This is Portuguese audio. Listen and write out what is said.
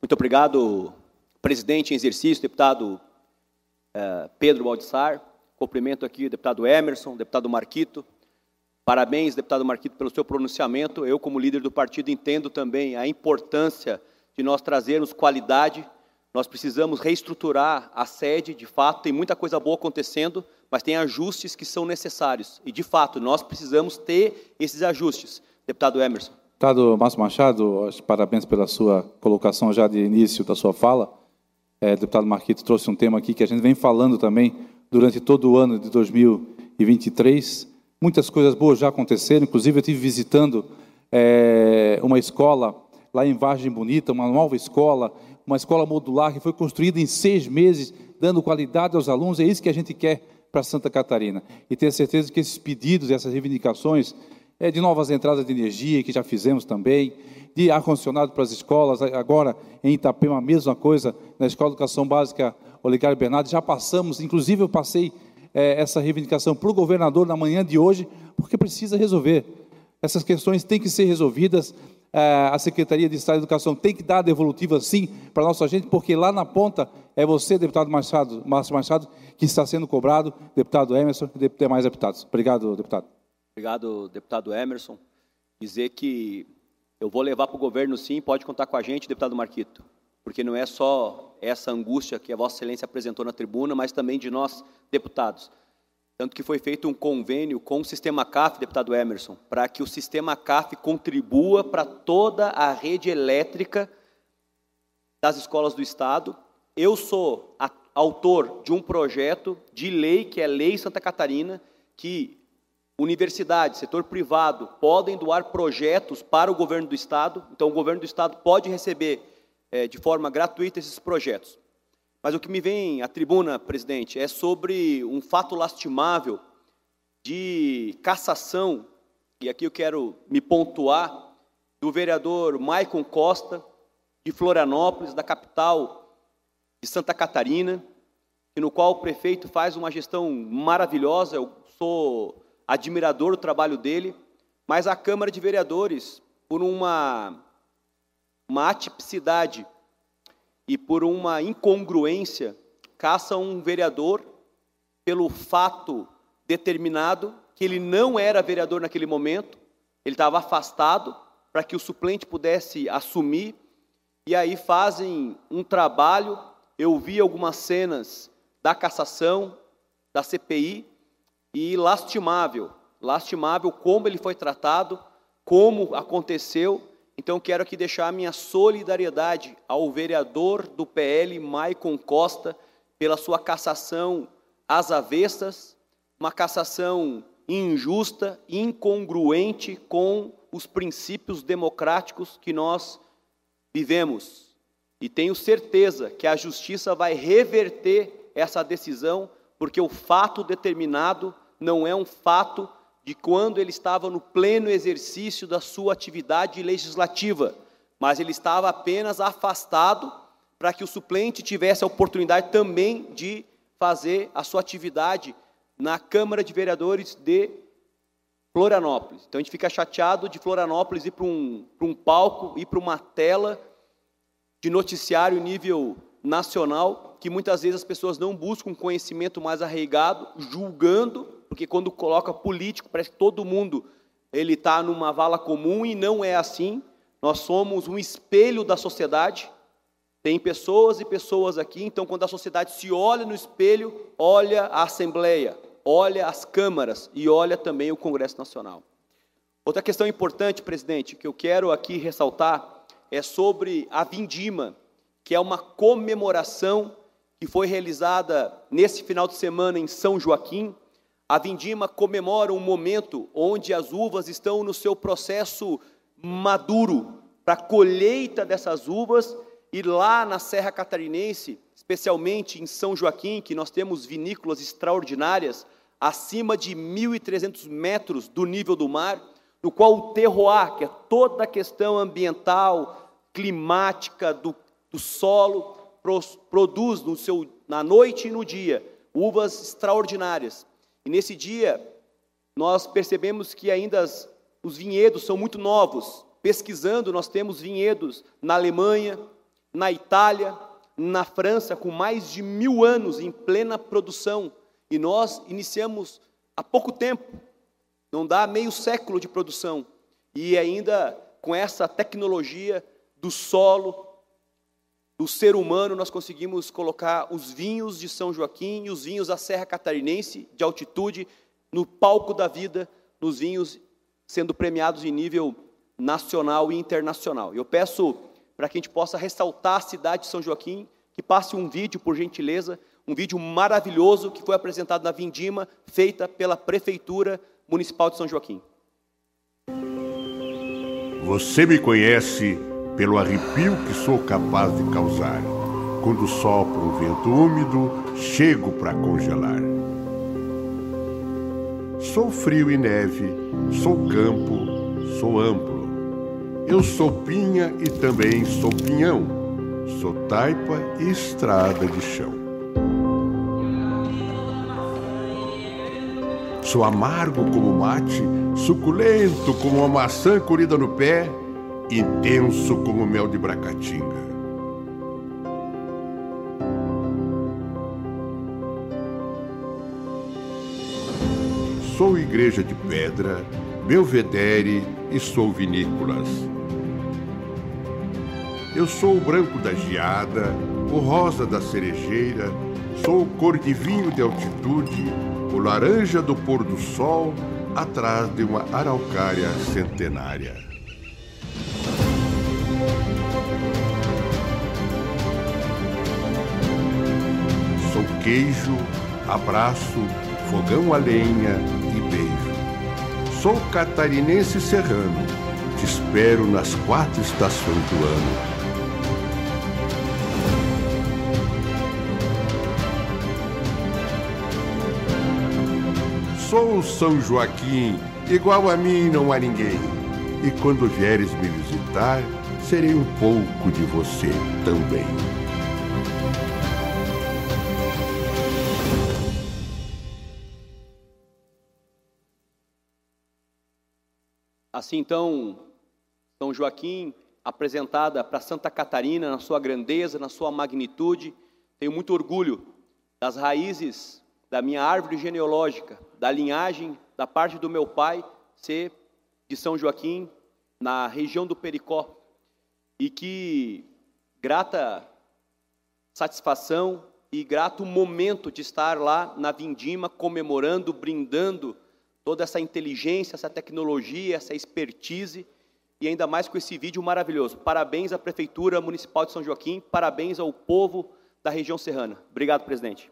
Muito obrigado, presidente em exercício, deputado Pedro Baldissar. Cumprimento aqui o deputado Emerson, deputado Marquito. Parabéns, deputado Marquito, pelo seu pronunciamento. Eu, como líder do partido, entendo também a importância de nós trazermos qualidade. Nós precisamos reestruturar a sede, de fato, tem muita coisa boa acontecendo, mas tem ajustes que são necessários. E, de fato, nós precisamos ter esses ajustes. Deputado Emerson. Deputado Márcio Machado, parabéns pela sua colocação já de início da sua fala. Deputado Marquito trouxe um tema aqui que a gente vem falando também durante todo o ano de 2023. Muitas coisas boas já aconteceram, inclusive eu estive visitando uma escola lá em Vargem Bonita, uma nova escola, uma escola modular que foi construída em 6 meses, dando qualidade aos alunos. É isso que a gente quer para Santa Catarina. E tenho certeza que esses pedidos, essas reivindicações, de novas entradas de energia, que já fizemos também, de ar-condicionado para as escolas, agora em Itapema a mesma coisa, na Escola de Educação Básica Olegário Bernardo, já passamos, inclusive eu passei essa reivindicação para o governador na manhã de hoje, porque precisa resolver. Essas questões têm que ser resolvidas, a Secretaria de Estado de Educação tem que dar a devolutiva, sim, para a nossa gente, porque lá na ponta é você, deputado Márcio Machado, que está sendo cobrado, deputado Emerson e demais deputados. Obrigado, deputado. Obrigado, deputado Emerson. Dizer que eu vou levar para o governo, sim, pode contar com a gente, deputado Marquito, porque não é só essa angústia que a Vossa Excelência apresentou na tribuna, mas também de nós, deputados. Tanto que foi feito um convênio com o Sistema CAF, deputado Emerson, para que o Sistema CAF contribua para toda a rede elétrica das escolas do Estado. Eu sou autor de um projeto de lei, que é Lei Santa Catarina, que universidades, setor privado, podem doar projetos para o governo do Estado. Então, o governo do Estado pode receber de forma gratuita esses projetos. Mas o que me vem à tribuna, presidente, é sobre um fato lastimável de cassação, e aqui eu quero me pontuar, do vereador Maicon Costa, de Florianópolis, da capital de Santa Catarina, no qual o prefeito faz uma gestão maravilhosa. Eu sou admirador do trabalho dele, mas a Câmara de Vereadores, por uma atipicidade e por uma incongruência, caça um vereador pelo fato determinado que ele não era vereador naquele momento, ele estava afastado para que o suplente pudesse assumir, e aí fazem um trabalho. Eu vi algumas cenas da cassação, da CPI, e lastimável como ele foi tratado, como aconteceu. Então, quero aqui deixar a minha solidariedade ao vereador do PL, Maicon Costa, pela sua cassação às avessas, uma cassação injusta, incongruente com os princípios democráticos que nós vivemos. E tenho certeza que a Justiça vai reverter essa decisão, porque o fato determinado não é um fato de quando ele estava no pleno exercício da sua atividade legislativa, mas ele estava apenas afastado para que o suplente tivesse a oportunidade também de fazer a sua atividade na Câmara de Vereadores de Florianópolis. Então, a gente fica chateado de Florianópolis ir para um palco, ir para uma tela de noticiário nível nacional, que muitas vezes as pessoas não buscam conhecimento mais arraigado, julgando, porque quando coloca político, parece que todo mundo está numa vala comum, e não é assim. Nós somos um espelho da sociedade, tem pessoas e pessoas aqui, então quando a sociedade se olha no espelho, olha a Assembleia, olha as câmaras e olha também o Congresso Nacional. Outra questão importante, presidente, que eu quero aqui ressaltar, é sobre a Vindima, que é uma comemoração que foi realizada nesse final de semana em São Joaquim. A Vindima comemora um momento onde as uvas estão no seu processo maduro, para a colheita dessas uvas, e lá na Serra Catarinense, especialmente em São Joaquim, que nós temos vinícolas extraordinárias, acima de 1.300 metros do nível do mar, no qual o terroir, que é toda a questão ambiental, climática, do solo, produz na noite e no dia uvas extraordinárias. E nesse dia, nós percebemos que ainda os vinhedos são muito novos. Pesquisando, nós temos vinhedos na Alemanha, na Itália, na França, com mais de 1000 anos em plena produção. E nós iniciamos há pouco tempo, não dá meio século de produção. E ainda com essa tecnologia do solo, do ser humano, nós conseguimos colocar os vinhos de São Joaquim e os vinhos da Serra Catarinense, de altitude, no palco da vida, nos vinhos sendo premiados em nível nacional e internacional. Eu peço para que a gente possa ressaltar a cidade de São Joaquim, que passe um vídeo, por gentileza, um vídeo maravilhoso que foi apresentado na Vindima, feita pela Prefeitura Municipal de São Joaquim. Você me conhece pelo arrepio que sou capaz de causar. Quando sopra um vento úmido, chego para congelar. Sou frio e neve, sou campo, sou amplo. Eu sou pinha e também sou pinhão. Sou taipa e estrada de chão. Sou amargo como mate, suculento como uma maçã colhida no pé, intenso como mel de bracatinga. Sou igreja de pedra, belvedere e sou vinícolas. Eu sou o branco da geada, o rosa da cerejeira, sou cor de vinho de altitude, o laranja do pôr do sol, atrás de uma araucária centenária. Sou queijo, abraço, fogão a lenha e beijo. Sou catarinense serrano, te espero nas 4 estações do ano. Sou São Joaquim, igual a mim não há ninguém. E quando vieres me visitar, serei um pouco de você também. Assim, então, São Joaquim, apresentada para Santa Catarina, na sua grandeza, na sua magnitude, tenho muito orgulho das raízes da minha árvore genealógica, da linhagem, da parte do meu pai, ser de São Joaquim, na região do Pericó. E que grata satisfação e grato momento de estar lá na Vindima, comemorando, brindando toda essa inteligência, essa tecnologia, essa expertise, e ainda mais com esse vídeo maravilhoso. Parabéns à Prefeitura Municipal de São Joaquim, parabéns ao povo da região serrana. Obrigado, presidente.